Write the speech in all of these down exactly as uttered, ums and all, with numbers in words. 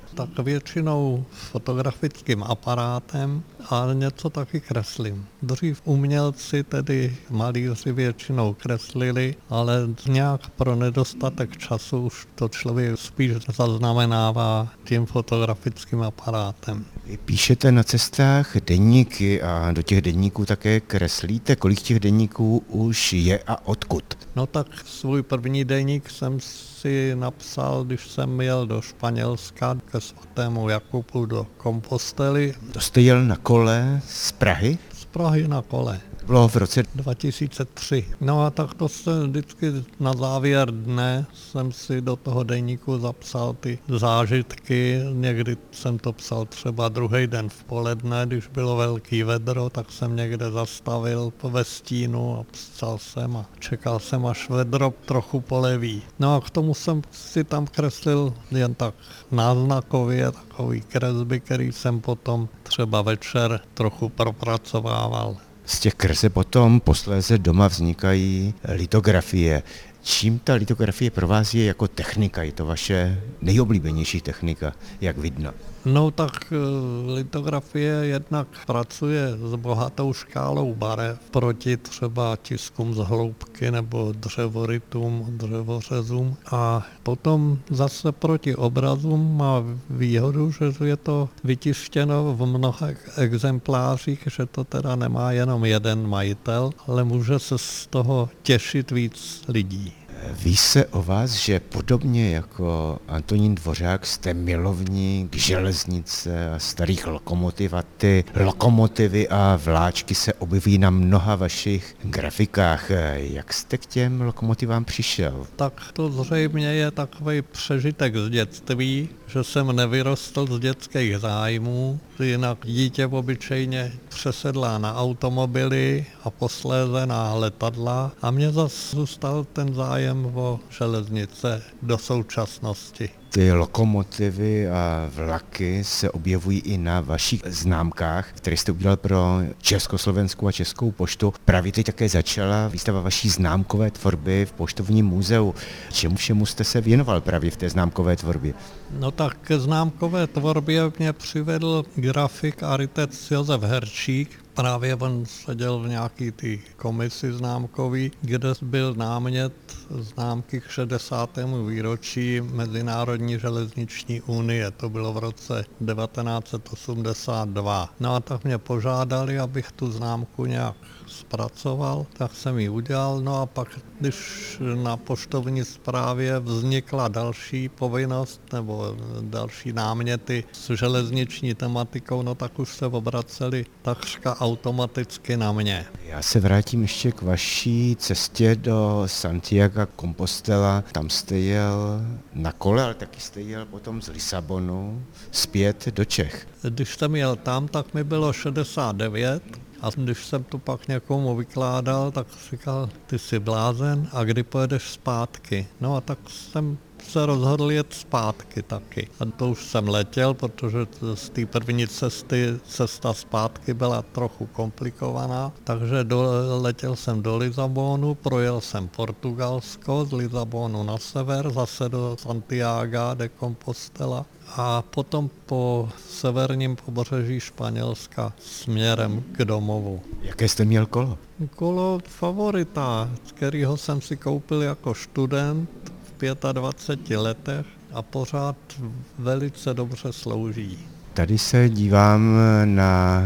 Tak většinou fotografickým aparátem a něco taky kreslím. Dřív umělci, tedy malíři, většinou kreslili, ale nějak pro nedostatek času už to člověk spíš zaznamenává tím fotografickým aparátem. Vy píšete na cestách deníky a do těch deníků také kreslíte. Kolik těch deníků už je a odkud? No tak svůj první deník jsem si napsal, když jsem jel do Španělska ke svatému Jakubu do Kompostely. To jste jel na kole z Prahy? Z Prahy na kole. Bylo v roce dva tisíce tři. No a tak to se vždycky na závěr dne jsem si do toho deníku zapsal ty zážitky. Někdy jsem to psal třeba druhý den v poledne, když bylo velký vedro, tak jsem někde zastavil ve stínu a psal jsem a čekal jsem, až vedro trochu poleví. No a k tomu jsem si tam kreslil jen tak náznakově takový kresby, který jsem potom třeba večer trochu propracovával. Z těch kreseb potom posléze doma vznikají litografie. Čím ta litografie pro vás je jako technika? Je to vaše nejoblíbenější technika, jak vidno? No tak litografie jednak pracuje s bohatou škálou barev proti třeba tiskům z hloubky nebo dřevorytům, dřevořezům a potom zase proti obrazům má výhodu, že je to vytištěno v mnoha exemplářích, že to teda nemá jenom jeden majitel, ale může se z toho těšit víc lidí. Ví se o vás, že podobně jako Antonín Dvořák jste milovník železnice a starých lokomotiv a ty lokomotivy a vláčky se objeví na mnoha vašich grafikách. Jak jste k těm lokomotivám přišel? Tak to zřejmě je takový přežitek z dětství, že jsem nevyrostl z dětských zájmů, jinak dítě obyčejně přesedlá na automobily a posléze na letadla a mě zase zůstal ten zájem o železnice do současnosti. Ty lokomotivy a vlaky se objevují i na vašich známkách, které jste udělal pro Československou a Českou poštu. Právě teď také začala výstava vaší známkové tvorby v Poštovním muzeu. Čemu všemu jste se věnoval právě v té známkové tvorbě? No tak ke známkové tvorbě mě přivedl grafik a rytec Josef Herčík. Právě on seděl v nějaký ty komisi známkový, kde byl námět známky k šedesátému výročí Mezinárodní železniční unie. To bylo v roce devatenáct set osmdesát dva. No a tak mě požádali, abych tu známku nějak zpracoval, tak jsem ji udělal. No a pak, když na poštovní správě vznikla další povinnost nebo další náměty s železniční tematikou, no tak už se obraceli takřka automaticky na mě. Já se vrátím ještě k vaší cestě do Santiago Compostela. Tam jste jel na kole, ale taky jste jel potom z Lisabonu zpět do Čech. Když jsem jel tam, tak mi bylo šedesát devět. A když jsem to pak někomu vykládal, tak říkal, ty jsi blázen a kdy pojedeš zpátky. No a tak jsem se rozhodl jet zpátky taky. A to už jsem letěl, protože z té první cesty cesta zpátky byla trochu komplikovaná, takže do, letěl jsem do Lisabonu, projel jsem Portugalsko, z Lisabonu na sever, zase do Santiago de Compostela a potom po severním pobřeží Španělska směrem k domovu. Jaké jste měl kolo? Kolo Favorita, kterýho jsem si koupil jako student v dvaceti pěti letech a pořád velice dobře slouží. Tady se dívám na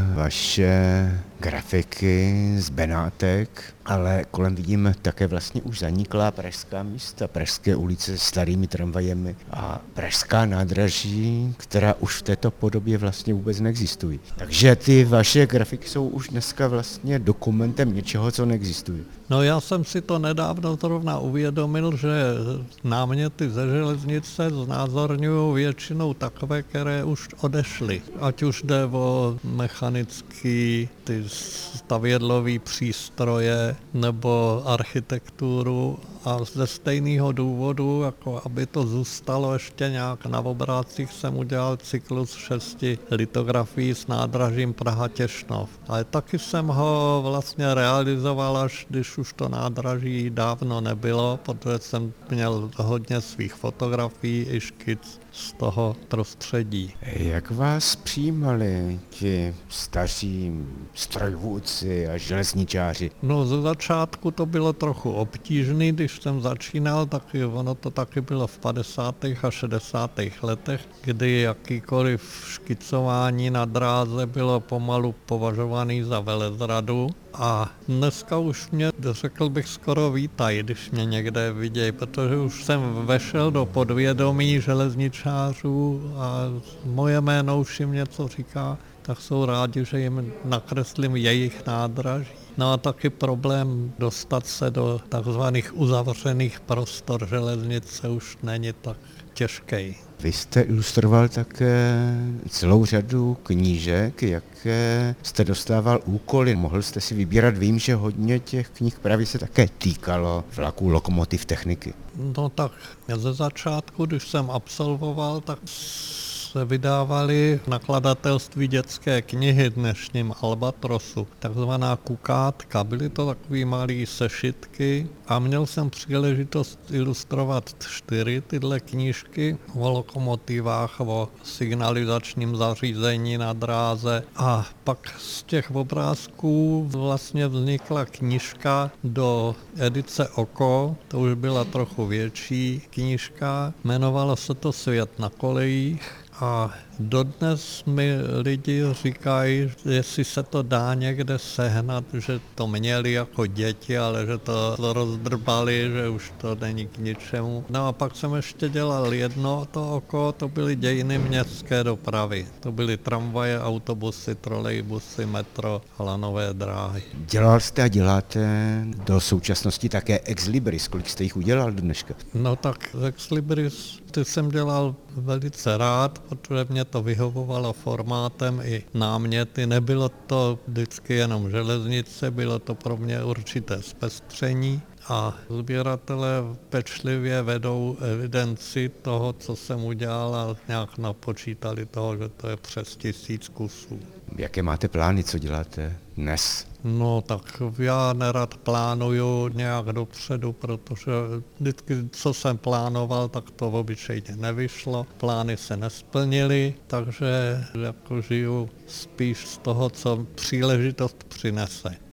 vaše grafiky z Benátek, ale kolem vidím také vlastně už zaniklá pražská místa, pražské ulice s starými tramvajemi a pražská nádraží, která už v této podobě vlastně vůbec neexistují. Takže ty vaše grafiky jsou už dneska vlastně dokumentem něčeho, co neexistuje. No já jsem si to nedávno zrovna uvědomil, že náměty ze železnice znázorňují většinou takové, které už odešly. Ať už jde o mechanický, ty stavědlový přístroje nebo architekturu a ze stejného důvodu, jako aby to zůstalo ještě nějak na obrázcích, jsem udělal cyklus šesti litografií s nádražím Praha-Těšnov. Ale taky jsem ho vlastně realizoval, až když už to nádraží dávno nebylo, protože jsem měl hodně svých fotografií i škic z toho prostředí. Jak vás přijímali ti staří strojvůdci a železničáři? No ze začátku to bylo trochu obtížné, když jsem začínal, taky ono to taky bylo v padesátých a šedesátých letech, kdy jakýkoliv škicování na dráze bylo pomalu považovaný za velezradu. A dneska už mě, řekl bych, skoro vítají, když mě někde vidějí, protože už jsem vešel do podvědomí železničářů a moje jméno už jim něco říká, tak jsou rádi, že jim nakreslím jejich nádraží. No a taky problém dostat se do takzvaných uzavřených prostor železnice už není tak těžký. Vy jste ilustroval také celou řadu knížek, jaké jste dostával úkoly. Mohl jste si vybírat, vím, že hodně těch knih právě se také týkalo vlaků, lokomotiv, techniky. No tak ze začátku, když jsem absolvoval, tak se vydávaly v nakladatelství dětské knihy dnešním Albatrosu, takzvaná kukátka. Byly to takové malé sešitky a měl jsem příležitost ilustrovat čtyři tyhle knížky o lokomotivách, o signalizačním zařízení na dráze a pak z těch obrázků vlastně vznikla knížka do edice Oko, to už byla trochu větší knížka, jmenovalo se to Svět na kolejích. A dodnes mi lidi říkají, jestli se to dá někde sehnat, že to měli jako děti, ale že to rozdrbali, že už to není k ničemu. No a pak jsem ještě dělal jedno to oko, to byly dějiny městské dopravy. To byly tramvaje, autobusy, trolejbusy, metro a lanové dráhy. Dělal jste a děláte do současnosti také ex libris, kolik jste jich udělal do dneška? No tak ex libris ty jsem dělal velice rád, protože mě to vyhovovalo formátem i náměty. Nebylo to vždycky jenom železnice, bylo to pro mě určité zpestření a sběratelé pečlivě vedou evidenci toho, co jsem udělal a nějak napočítali toho, že to je přes tisíc kusů. Jaké máte plány, co děláte dnes? No tak já nerad plánuju nějak dopředu, protože vždycky, co jsem plánoval, tak to obyčejně nevyšlo. Plány se nesplnily, takže jako žiju spíš z toho, co příležitost přinese.